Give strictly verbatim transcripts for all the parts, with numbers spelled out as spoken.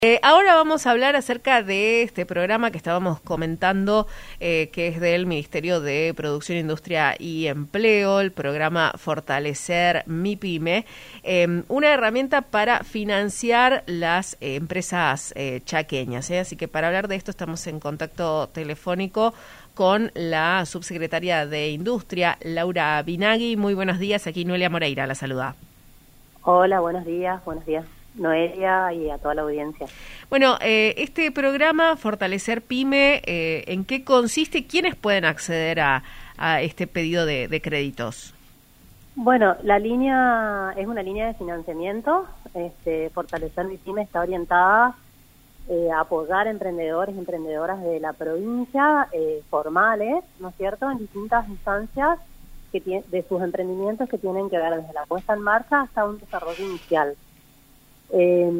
Eh, ahora vamos a hablar acerca de este programa que estábamos comentando, eh, que es del Ministerio de Producción, Industria y Empleo, el programa Fortalecer MIPYME, eh, una herramienta para financiar las eh, empresas eh, chaqueñas. ¿eh? Así que para hablar de esto estamos en contacto telefónico con la subsecretaria de Industria, Laura Binagui. Muy buenos días, aquí Noelia Moreira la saluda. Hola, buenos días, buenos días. Noelia y a toda la audiencia. Bueno, eh, este programa Fortalecer Pyme, eh, ¿en qué consiste? ¿Quiénes pueden acceder a, a este pedido de, de créditos? Bueno, la línea es una línea de financiamiento. Este, Fortalecer Pyme está orientada eh, a apoyar emprendedores y emprendedoras de la provincia, eh, formales, ¿no es cierto?, en distintas instancias que tiene, de sus emprendimientos que tienen que ver desde la puesta en marcha hasta un desarrollo inicial. Eh,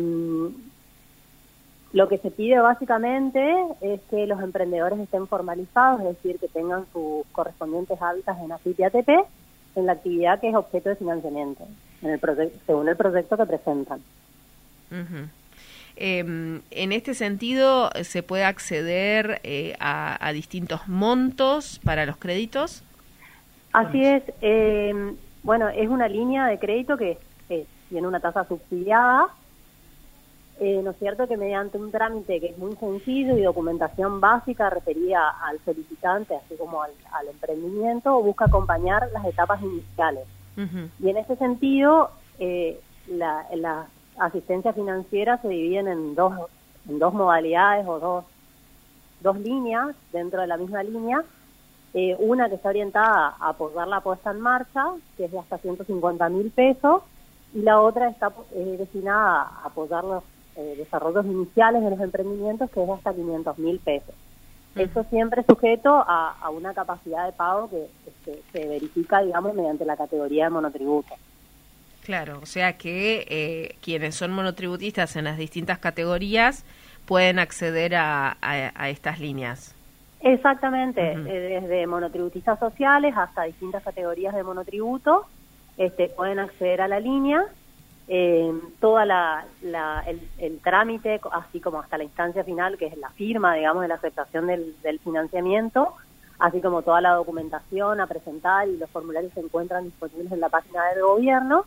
lo que se pide básicamente es que los emprendedores estén formalizados, es decir, que tengan sus correspondientes hábitats en A F I P y A T P en la actividad que es objeto de financiamiento, en el proyecto, según el proyecto que presentan. Uh-huh. Eh, en este sentido, ¿se puede acceder eh, a, a distintos montos para los créditos? Así es. Eh, bueno, es una línea de crédito que, que tiene una tasa subsidiada. Eh, ¿No es cierto?, que mediante un trámite que es muy sencillo y documentación básica referida al solicitante, así como al, al emprendimiento, busca acompañar las etapas iniciales. Uh-huh. Y en ese sentido, eh, la, la asistencia financiera se dividen en dos, en dos modalidades o dos, dos líneas dentro de la misma línea. Eh, una que está orientada a apoyar la puesta en marcha, que es de hasta ciento cincuenta mil pesos, y la otra está eh, destinada a apoyar los eh, desarrollos iniciales de los emprendimientos, que es de hasta quinientos mil pesos. Uh-huh. Esto siempre sujeto a, a una capacidad de pago que, que se verifica, digamos, mediante la categoría de monotributo. Claro, o sea que eh, quienes son monotributistas en las distintas categorías pueden acceder a, a, a estas líneas. Exactamente, uh-huh. eh, desde monotributistas sociales hasta distintas categorías de monotributo, este, pueden acceder a la línea. Eh, toda la, la el, el trámite, así como hasta la instancia final, que es la firma, digamos, de la aceptación del, del financiamiento, así como toda la documentación a presentar y los formularios se encuentran disponibles en la página del gobierno.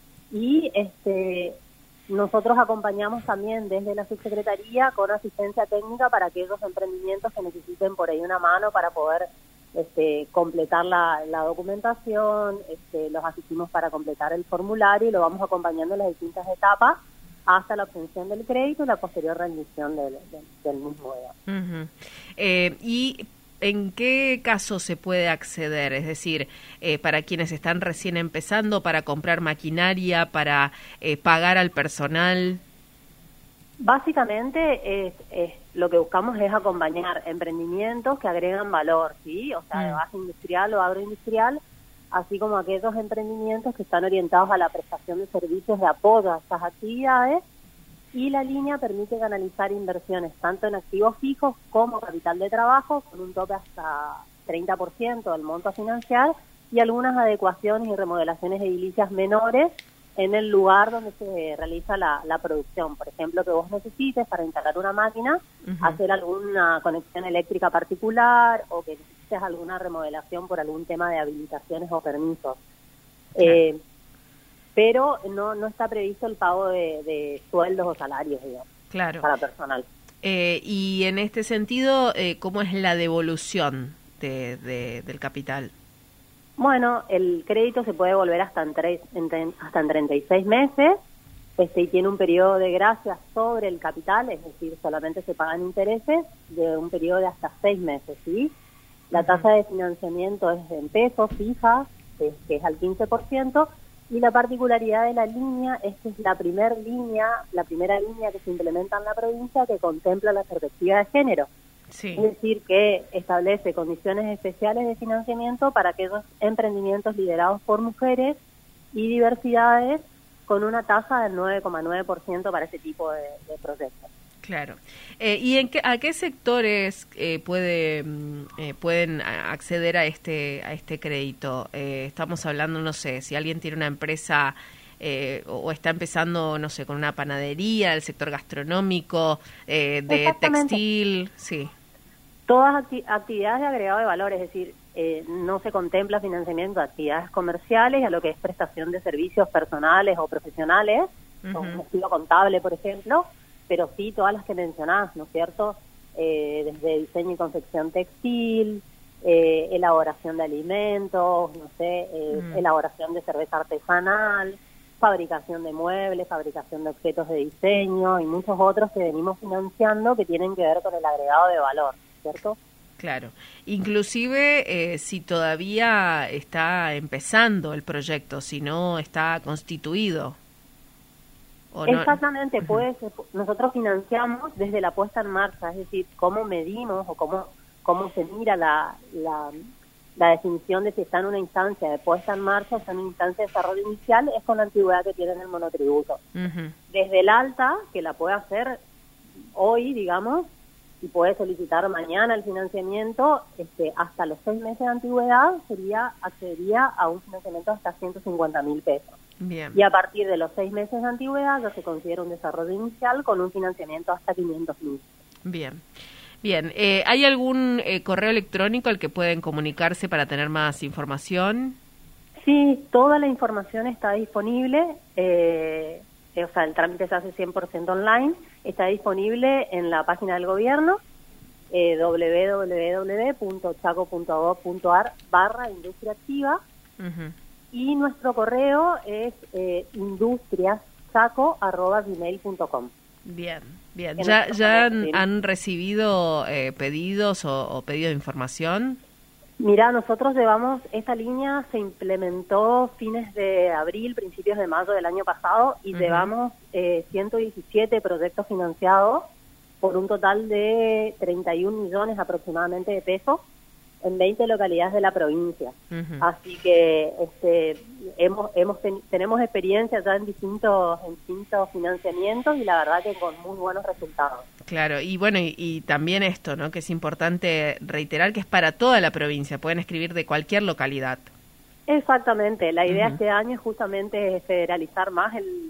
Y este nosotros acompañamos también desde la subsecretaría con asistencia técnica para aquellos emprendimientos que necesiten por ahí una mano para poder este, completar la, la documentación. Este, los asistimos para completar el formulario y lo vamos acompañando en las distintas etapas hasta la obtención del crédito y la posterior rendición del, del, del mismo. Uh-huh. Eh, y ¿en qué caso se puede acceder? Es decir, eh, para quienes están recién empezando, para comprar maquinaria, para eh, pagar al personal. Básicamente es, es lo que buscamos es acompañar emprendimientos que agregan valor, ¿sí? O sea, mm. de base industrial o agroindustrial, así como aquellos emprendimientos que están orientados a la prestación de servicios de apoyo a estas actividades. Y la línea permite canalizar inversiones tanto en activos fijos como capital de trabajo, con un tope hasta treinta por ciento del monto a financiar, y algunas adecuaciones y remodelaciones edilicias menores en el lugar donde se realiza la, la producción. Por ejemplo, que vos necesites para instalar una máquina, uh-huh. hacer alguna conexión eléctrica particular, o que necesites alguna remodelación por algún tema de habilitaciones o permisos. Claro. Eh, pero no no está previsto el pago de, de sueldos o salarios, digamos, claro. para personal. Eh, y en este sentido, eh, ¿cómo es la devolución de, de, del capital? Bueno, el crédito se puede devolver hasta en, tres, en, hasta en treinta y seis meses, este, y tiene un periodo de gracia sobre el capital, es decir, solamente se pagan intereses de un periodo de hasta seis meses, ¿sí? La uh-huh. tasa de financiamiento es en pesos fija, que, que es al quince por ciento, y la particularidad de la línea es que es la primer línea, la primera línea que se implementa en la provincia que contempla la perspectiva de género. Sí. Es decir, que establece condiciones especiales de financiamiento para aquellos emprendimientos liderados por mujeres y diversidades, con una tasa del nueve coma nueve por ciento para ese tipo de, de proyectos. Claro. Eh, ¿Y en qué, a qué sectores eh, puede, eh, pueden acceder a este a este crédito? Eh, estamos hablando, no sé, si alguien tiene una empresa eh, o está empezando, no sé, con una panadería, el sector gastronómico, eh, de textil, sí. Todas acti actividades de agregado de valor, es decir, eh, no se contempla financiamiento de actividades comerciales y a lo que es prestación de servicios personales o profesionales, uh-huh. como un estilo contable, por ejemplo, pero sí todas las que mencionás, ¿no es cierto? Eh, desde diseño y confección textil, eh, elaboración de alimentos, no sé, eh, uh-huh. elaboración de cerveza artesanal, fabricación de muebles, fabricación de objetos de diseño y muchos otros que venimos financiando que tienen que ver con el agregado de valor, ¿cierto? Claro. Inclusive eh, si todavía está empezando el proyecto, si no está constituido. ¿O Exactamente, no? pues nosotros financiamos desde la puesta en marcha, es decir, cómo medimos o cómo cómo se mira la, la, la definición de si está en una instancia de puesta en marcha o está en una instancia de desarrollo inicial, es con la antigüedad que tiene en el monotributo. Uh-huh. Desde el alta, que la puede hacer hoy, digamos, y puede solicitar mañana el financiamiento, este, hasta los seis meses de antigüedad sería accedería a un financiamiento hasta ciento cincuenta mil pesos. Bien. Y a partir de los seis meses de antigüedad ya se considera un desarrollo inicial con un financiamiento hasta quinientos mil. Bien. Bien, eh, ¿hay algún eh, correo electrónico al que pueden comunicarse para tener más información? Sí, toda la información está disponible, eh, eh, o sea, el trámite se hace cien por ciento online, está disponible en la página del gobierno, eh, doble u doble u doble u punto chaco punto gov punto ar barra industria activa, uh-huh. y nuestro correo es eh, industriaschaco arroba gmail punto com. Bien, bien. ¿Ya, ya han, han recibido eh, pedidos o, o pedido de información? Mira, nosotros llevamos, esta línea se implementó fines de abril, principios de mayo del año pasado y uh-huh. llevamos eh, ciento diecisiete proyectos financiados por un total de treinta y un millones aproximadamente de pesos en veinte localidades de la provincia. Uh-huh. Así que este hemos hemos ten, tenemos experiencia ya en distintos en distintos financiamientos y la verdad que con muy buenos resultados. Claro, y bueno, y, y también esto, ¿no? Que es importante reiterar que es para toda la provincia, pueden escribir de cualquier localidad. Exactamente, la idea uh-huh. este año es justamente federalizar más el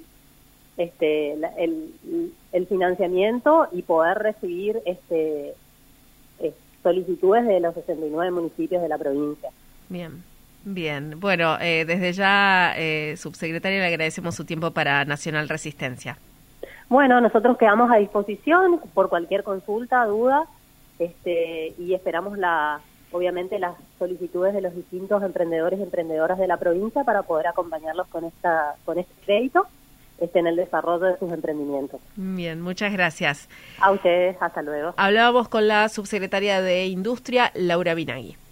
este la, el, el financiamiento y poder recibir este, este solicitudes de los sesenta y nueve municipios de la provincia. Bien, bien. Bueno, eh, desde ya, eh, subsecretaria, le agradecemos su tiempo para Nacional Resistencia. Bueno, nosotros quedamos a disposición por cualquier consulta, duda, este, y esperamos la, obviamente las solicitudes de los distintos emprendedores y emprendedoras de la provincia para poder acompañarlos con esta, con este crédito este, en el desarrollo de sus emprendimientos. Bien, muchas gracias. A ustedes, hasta luego. Hablábamos con la subsecretaria de Industria, Laura Binagui.